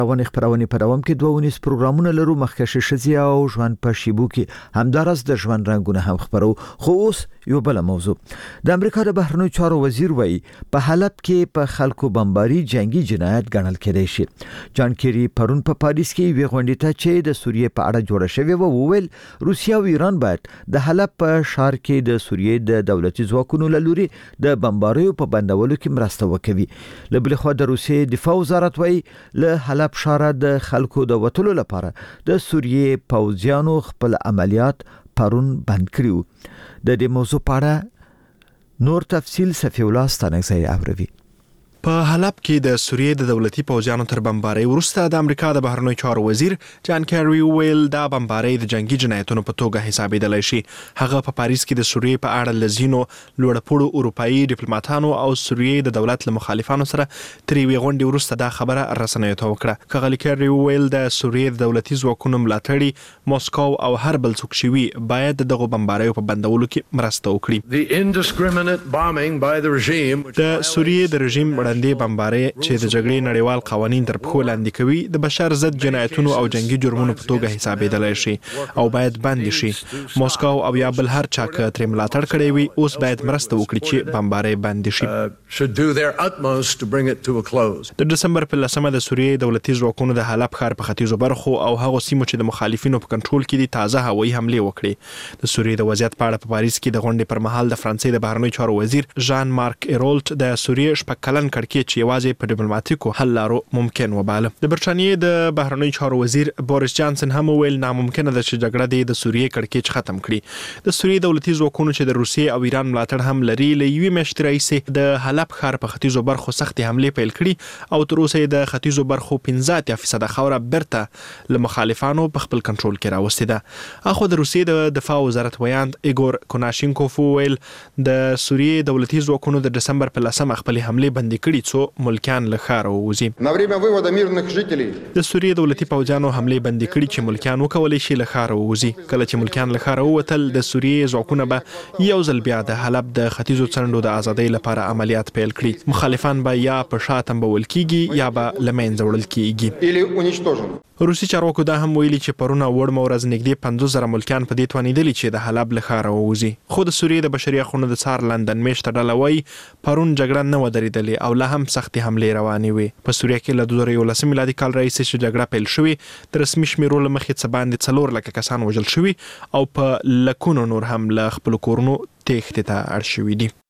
خبرونه په دوام کې 2 پروګرامونه لرو مخکښ شزي او ژوند په شیبو کې همدارس د ژوند رنگونه هم خبرو خو اوس یو بل موضوع د امریکا د بهرنیو چارو وزیر وایي په حلب کې په خلکو بمباري جنگي جنایت ګڼل کېدای شي جان کیری پرون په پاریس کې ویغونډی ته چې د سوریې په اړه جوړه شوی و ویل روسیا او ایران باید د حلب په شهر کې د سوریې د دولتي ځواکونو لوري د بمباریو په بندولو کې مرسته وکوي لبل خو د روسیې دفاع وزارت وایي له حلب شهر د خلکو د وټلو لپاره د سوریې پوځیانو خپل عملیات پرون بند کړیو د دې موضوع په اړه نور تفصیل صفی الله ستانکزی اوروي په حلب کې د سوریې د دولتي پوځیانو تر بمبارۍ وروسته د امریکا د بهرنیو چارو وزیر جان کیری ویل دا بمبارۍ د جنگي جنایتونو په توګه حسابېدلای شي هغه په پاریس کې د سوریې په اړه لزینو لوړپوړو اروپایي ډیپلوماټانو او سوریې د دولت له مخالفانو سره تری ویغونډي وروسته دا خبره رسنیو ته وکړه کغلی کیری ویل د سوریې د دولتي ځواکونو ملاتړي موسکو او هر بل څوک شوی باید دغه بمباریو په بندولو کې مرسته وکړي د سوریې د رژیم وړاندې بمباري چې د جګړې نړیوال قوانین تر پښو لاندې کوي د بشر ضد جنایتونو او جنگي جرمونو په توګه حسابېدلای شي او باید بند شي موسکو او یا بل هر چا تر ملاتړ کړی وي اوس باید مرسته وکړي چې بمباري بند شي د دسمبر په 10 د سوریې دولتي ځواکونو د حلب ښار په ختیځو برخو او هغه سیمو چې د مخالفینو په کنټرول کې دي تازه هوایي حمله وکړي د سوریې د وضعیت په اړه په پاریس کې د غونډې پر مهال د فرانسې د بهرنیو چارو وزیر ژان مارک ایرولټ د سوریې شپږ کلن کړکېچ یوازې په ډیپلوماټیکو حل لارو ممکن وباله د برټانیې د بهرنیو چارو وزیر بوریس جانسن هم ویل ناممکنه ده چې جګړه د سوریې کړکېچ ختم کړي د سوریې دولتي ځواکونو چې د روسیې او ایران ملاتړ هم لري له یوې میاشتې راهیسې د حلب ښار په ختیځو برخو سختې حملې پیل کړي او تر اوسه د ختیځو برخو 15% خاوره برته له مخالفانو په خپل کنټرول کې راوستې ده اخو د روسیې د دفاع وزارت ویاند ایګور کوناشینکوف ویل د سوریې دولتي ځواکونو د دسمبر په 10 خپل حملې بندي کړي څو ملکیان له ښار ووزي د سوریې دولتي پوځیانو حملې بندي کړي چې ملکیان وکولای شي له ښار ووزي کله چې ملکیان له ښار ووتل د سوریې ځواکونه به یو ځل بیا د حلب د ختیځو څنډو د ازادۍ لپاره عملیات پیل کړي مخالفان به یا په شاتم بول کیږي یا به لمنځه وړل کیږي روسي چارواکو دا هم ویلي چې پرونه وړمه ورځ نږدې 50,000 ملکیان په دې توانیدلي چې د حلب له ښار ووزي خو د سوریې د بشري حقوقو د څار لندن میشته ډله وایي پرون جګړه نه ودرېدلې او لا هم سختې حملې روانې وي په سوریه کې له 2011 میلادي کال راهیسې چې جګړه پیل شوې د رسمي شمیرو له مخې څه باندې 4 لکه کسان وژل شوي او په لکونو نور هم له خپل کورونو تېښتې ته اړ شوي دي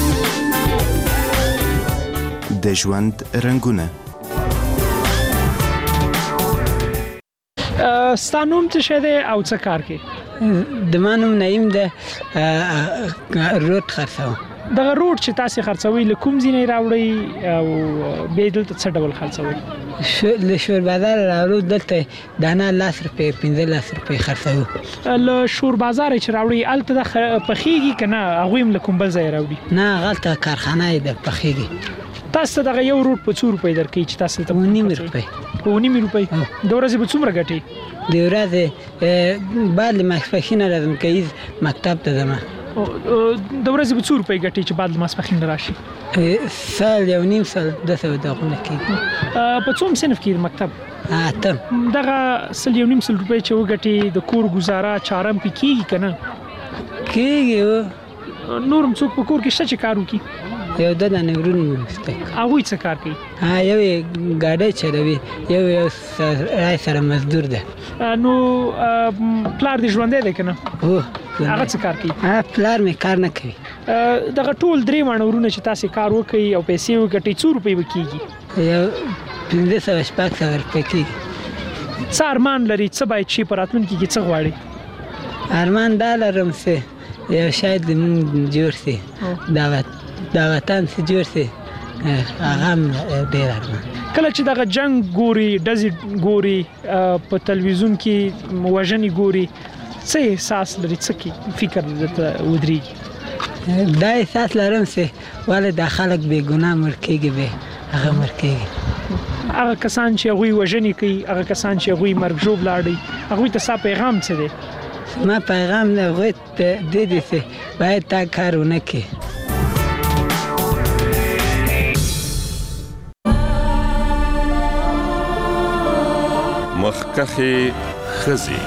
د ژوند رنګونه ستانوم څه شه دی او څه کار کوي د مانوم نعیم د روټ خرڅوم دغه روټ چې تاسو خرڅوي له کوم ځای راوړي او به دلته څه ډول خرڅوي له شور بازار راوړو دلته دانه 10 روپۍ 15 روپۍ خرڅوي له شور بازار چې راوړي الته د پخېږي کنه هغه هم له کوم بل ځای راوړي نه غلطه کارخانه د پخېږي تاسو دغه یو روټ په 2 روپۍ درکې چې تاسو ته 9 روپۍ په 9 روپۍ د ورځې په څومره ګټي د ورځې بعد ماسپښین راځم کوي مکتب ته ځم د ورځې په 2 روپۍ ګټي چې بعد ماسپښین راشي سال یو نیم سال دغه دغه کې په څوم صنف کې مکتب اتم دغه سل یو نیم سل روپۍ چې وګټي د کور گزاره چارم پې کیږي کنه کیږي نورم څوک په کور کې شته چې کار وکړي یو د نورون مستک هغه څه کار کوي یو ګاډی چلوي یو سره مزدور ده نو پلار دې ژوندی دی کنه هغه څه کار کوي پلار مې کار نه کوي دغه ټول درې وړونه چې تاسو کار وکړي او پیسې وګټي 2 روپۍ وکيږي یو 1500 روپۍ کیږي څه ارمان لري څه باید شي په راتلونکي کې څه غواړي ارمان دا لرم چې یو شاید مونږ جوړ سي دعوتان سي جوړ سي هغه ډېر ارمان کله چې دغه جنگ ګوري ډزې ګوري په تلویزیون کې وژنې ګوري څه احساس لري څه فکر درته ودرېږي دا احساس لرم چې ولې دا خلک بې ګناه مړ کېږي به هغه مړ کېږي هغه کسان چې هغوی وژنې کوي هغه کسان چې هغوی مرګ ژوبله اړوي هغوی ته ستا پیغام څه دی ما پیغام د هغوی ته دې دی چې باید تا کار ونه کړي مخکخې ښځې.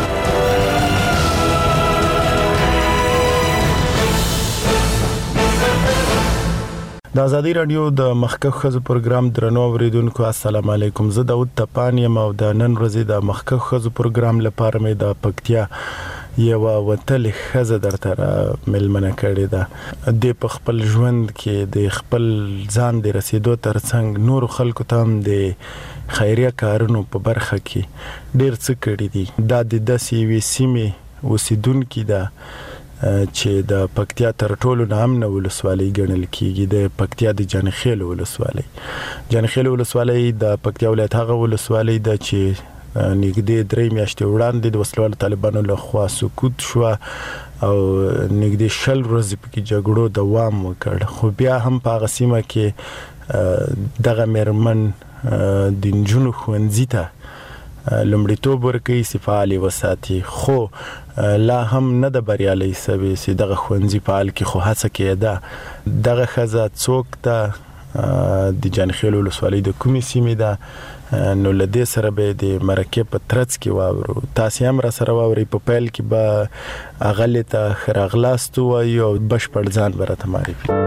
د ازادي رادیو د مخکخ ښځو پروګرام درنو اوریدونکو السلام علیکم. زه داود تپان یم او د نن ورځې د مخکخ ښځو پروګرام لپاره مې د پکتیا یو وتل ښځه درته ملمنه کړې ده. د په خپل ژوند کې د خپل ځان د رسیدو ترڅنګ نور خلکو ته هم د خیریه کارونو په برخه کې ډیر څه کړی دي. دا د داسې وی سیمې اوسیدونکو ده چې د پکتیا تر ټولو نامنه ولسوالۍ ګڼل کیږي. د پکتیا د جانخیل ولسوالۍ. جانخیل ولسوالۍ د پکتیا ولایت هغه ولسوالۍ ده چې نږدې 3 میاشتې وړاندې د وسلوال طالبانو له خوا سقوط شو او نږدې 10 ورځې پکې جګړو دوام وکړ. خو بیا هم په هغه سیمه کې دغه مرمن د نجونو ښوونځي ته لومړیتوب ورکوي چې فعال وساتي. خو لا هم نه د بریالي سوي چې دغه ښوونځي فعال کې خو هڅه کېده. دغه ښځه څوک ده د جانخیل ولسوالۍ د کومې سیمې ده نو لدې سره به د مرکه په ترڅ کې واورو. تاسو هم را سره واوري. په پیل کې به اغلی ته خراغلاست وایي او بشپړ ځان برته معرفي.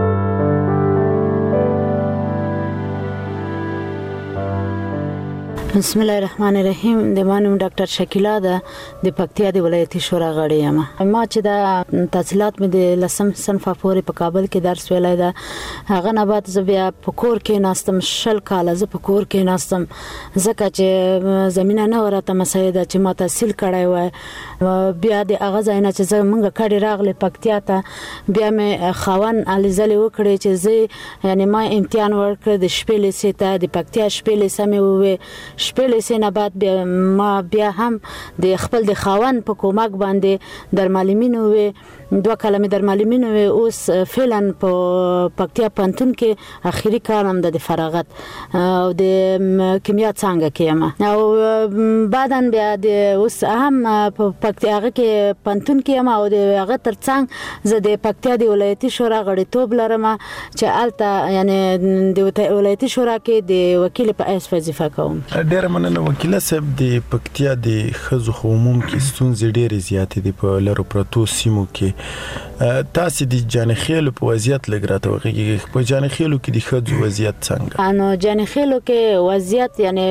بسم الله الرحمن الرحیم. د مانوم ډاکټر شکیلا ده د پکتیا د ولایتي شورا غړی یم. ما چې د تحصیلات مې د لسم صنف پورې په کابل کې درس ویلای ده. هغه نه بعد زه بیا په کور کې ناستم. 10 کال زه په کور کې ناستم ځکه چې زمينه نه ورته مسایده چې ما تحصیل کړای و. بیا د هغه ځای نه چې زه مونږه کډی راغله پکتیا ته بیا مې خوان الیزلې وکړې چې زه یعنی ما امتحان ورکړ د شپې لیسې ته د پکتیا شپې لیسې مې وې. شپې لیسې نه بعد ما بیا هم د خپل د خوان په کومک باندې در معلمینو وې. 2 کال مې در معلمینو وې. اوس فعلا په پکتیا پانتون کې اخیری کارم د فراغت او د کیمیا څنګه کېم او بعدن بیا د اوس هم په پکتیا کې پانتون کې یم او د هغه ترڅنګ زه د پکتیا د ولایتي شورا غړیتوب لرم چې الته یعنی د ولایتي شورا کې د وکیل په اس وظیفه کوم. ډیر مننه وکیل صاحب. د پکتیا د ښځو عموم کې ستونزې ډېرې زیاتې دي په لرو پرتو سیمو کې. تاسو د جانخیل په وضعیت لګ راته وغږیږئ. په جانخیلو کې د ښځو وضعیت څنګه؟ نو جانخیلو کې وضعیت یعنی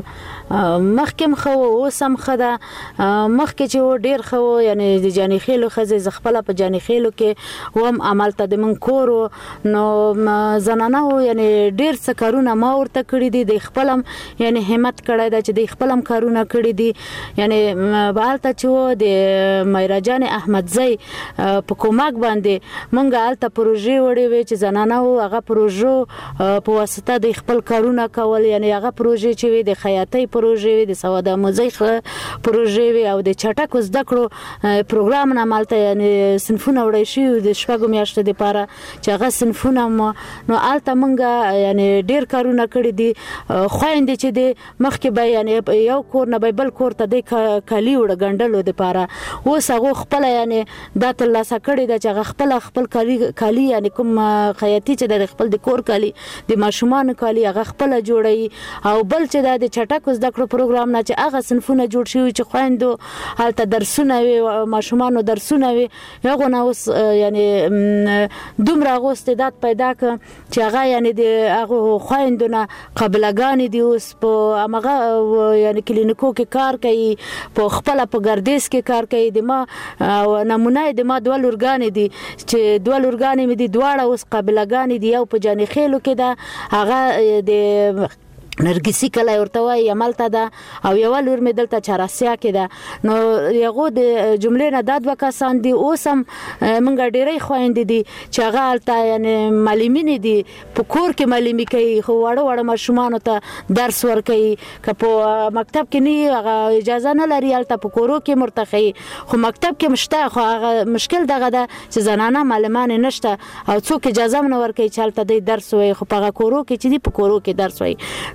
مخکم خو اوسم خدا مخکې چې ډیر خو یعنی د جانخیلو خزه زغپله په جانخیلو کې وم عمل ته د من کورو نو زنانه یعنی ډیر څه کارونه ما ورته کړی دي. د خپلم یعنی همت کړی دا چې د خپلم کارونه کړی دي. یعنی بالته چې د مایرا جان احمدزی په کومک باندې مونږه الته پروژې وړې وې چې زنانه هغه پروژو په واسطه د خپل کارونه کول. یعنی هغه پروژې چې وي د خیاطۍ پروژې د سواد آموزي پروژې او د چټک زده کړو پروګرام نه مالته یعنی صنفونه وړي شي د شپږو میاشتو لپاره چې هغه صنفونه نو الته مونږه یعنی ډیر کارونه کړی دي. خويندې چې د مخکې به یعنی یو کور نه بل کور ته د کالی وړ غندلو لپاره اوس هغه خپل یعنی د تلاسه کړی د چې خپل کالی یعنی کوم خیاطي چې د خپل د کور کالی د ماشومان کالی هغه خپل جوړي او بل چې د چټک زده کړو پروګرام نه چې هغه صنفونه جوړ شوی چې خويندو هلته درسونه وي ماشومان درسونه وي هغه نو یعنی دومره غوستدات پیدا ک چې هغه یعنی د هغه خويندونه قبلګانی دی اوس په هغه یعنی کلینیکو کې کار کوي په خپل په ګردیس کې کار کوي. د ما نمونه د ما دوه لورګانی دي چې دوه لورګانی مې دي دواړه اوس قبلګانی دی. یو په جانخیلو کې ده هغه د نرګسی کله ورته وای عملته ده او یو لور مې دلته چراسیا کې ده. نو یغه د جملې نه د دوه کسان دي اوسم منګه ډېرې خويندې دي چې هغه الته یعنی معلمین دي په کور کې معلمي کوي. خو وړه ماشومان ته درس ورکوي که په مکتب کې نه هغه اجازه نه لري الته په کورو کې مرتخي. خو مکتب کې مشته خو هغه مشکل دغه ده چې زنانه معلمان نشته او څوک اجازه نه ورکوي چې الته د درس وي. خو په کورو کې چې دی په کورو کې درس وي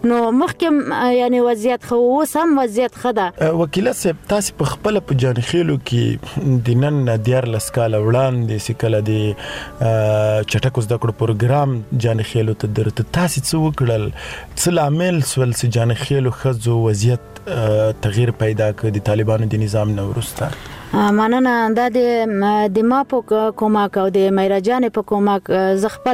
نو مخکې یعنی وضعیت خو اوس هم وضعیت ښه ده. وکیله صاحب تاسو په خپل په جانخیلو کې د نن 14 کال وړاندې سکله د چټکو زده کړو پروګرام جانخیلو ته درته تاسو څه وکړل، څه لامل سول چې جانخیلو خزو وضعیت تغییر پیدا کړ د طالبانو د نظام نه وروسته؟ مننه. دا د ما په کومک او د مېراجان په کومک ز خپل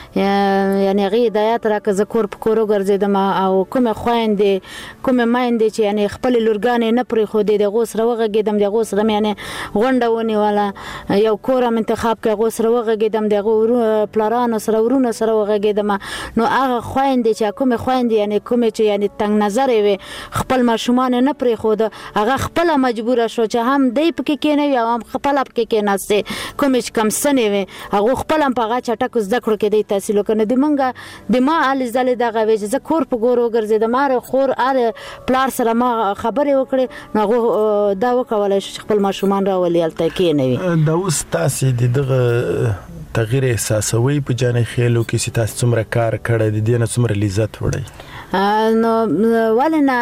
یعنی غي هدایت راکړه ز کور په کورو ګرځیدم او کومه خويندې کومه مایندې چې یعنی خپل لورګانې نه پرې خو د غوسره وغږیدم د غوسره یعنی غونډه ونیواله یو کورم انتخاب کې غوسره وغږیدم د پلارانو سره ورونو سره وغږیدم. نو هغه خويندې چې کومه خويندې یعنی کومه چې یعنی تنگ نظر وي خپل ماشومان نه پرې خو هغه خپل مجبور شو چې هم دی کې نه یا هم خپل کې نهسته کومش کم سنې وي هغه خپل په هغه چټک زده کړو کې د تحصیل کنه د منګه د ما علي زله دغه وجه ز کور په ګورو ګرځیدم مار خور اره پلار سره ما خبرې وکړې نو دا وکولای شي خپل ماشومان راولي الته کې نه وي. دا اوس تاسو دغه تغییر احساسوي په جانخیلو کې چې تاسو څومره کار کړی د دې نه څومره لذت وړي؟ نو ولنه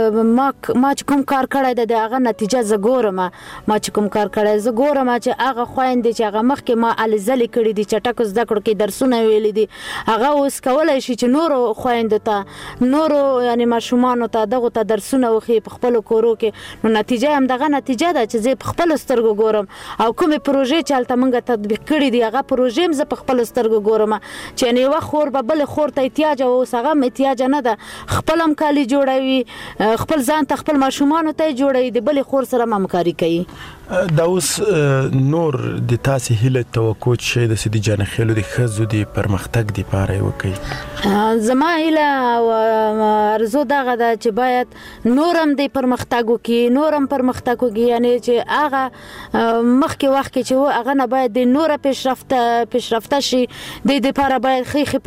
ما چې کوم کار کړی د هغه نتیجه زګورم ما چې کوم کار کړی زګورم چې هغه خويندې چې هغه مخکې ما الزلې کړې دي چټک زده کړو کې درسونه ویلې دي هغه اوس کولای شي چې نور خويندې ته نور یعنی ماشومان ته دغه ته درسونه وخی په خپل کورو کې نو نتیجه هم دغه نتیجه ده چې زه په خپل سترګو ګورم او کومه پروژې چې الته موږ تطبیق کړې دي هغه پروژې هم زه په خپل سترګو ګورم چې نه و خور به بل خور ته احتیاج او سغه احتیاج نه ده خپل هم کالي جوړوي خپل ځان ته خپل ماشومان ته جوړوي د بل خور سره همکاري کوي. دا اوس نور د تاسو هله توقع شي د سدي جانخیلو د خزو د پرمختګ لپاره وکړي؟ زما هله او ارزو دغه د چې باید نورم د پرمختګ وکړي نورم پرمختګ وکړي یعنی چې هغه مخکې وخت کې چې هغه نه باید د نور پیشرفته شي د لپاره باید خې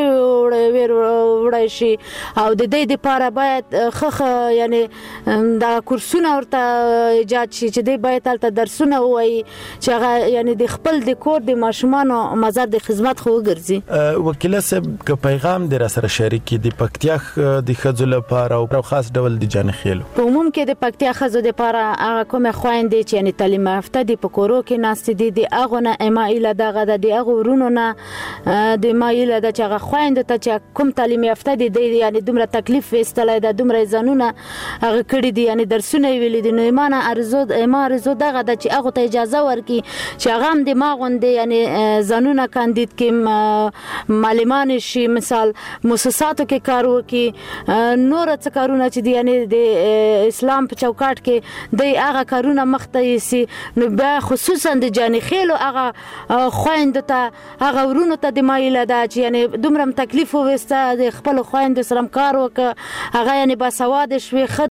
پروژې وړای شي او د دې لپاره باید خخ یعنی دا کورسونه ورته ایجاد شي چې د باید تل درسونه وایي چې هغه یعنی د خپل د کور د ماشومان مزار د خدمت خو ګرځي. وکیل صاحب که پیغام در سره شریک د پکتیا د خځو لپاره او خاص ډول د جانخیلو په عموم کې د پکتیا خځو لپاره هغه کومه خويندې چې یعنی تعلیم یافته دي په کورو کې ناست دي د هغه نه ایمایل دغه د هغه ورونو نه د ایمایل د چې هغه خويندې ته چې کوم تعلیم یافته دي یعنی دومره تکلیف وستلای د دومره ځانونه هغه کړی دي یعنی درسونه ویل دي نو ایمان ارزو دغه د چې هغه ته اجازه ورکي چې هغه هم د ماغوندې یعنی ځانونه کاندید کې معلمان شي مثال مؤسساتو کې کار وکي نور څه کارونه چې دی یعنی د اسلام په چوکاټ کې د هغه کارونه مخته سي نو بیا خصوصا د جانخیلو هغه خويند ته هغه ورونو ته د مایل ده چې یعنی دومره تکلیف وسته د خپل خويند سره کار وک هغه یعنی با سواد شوي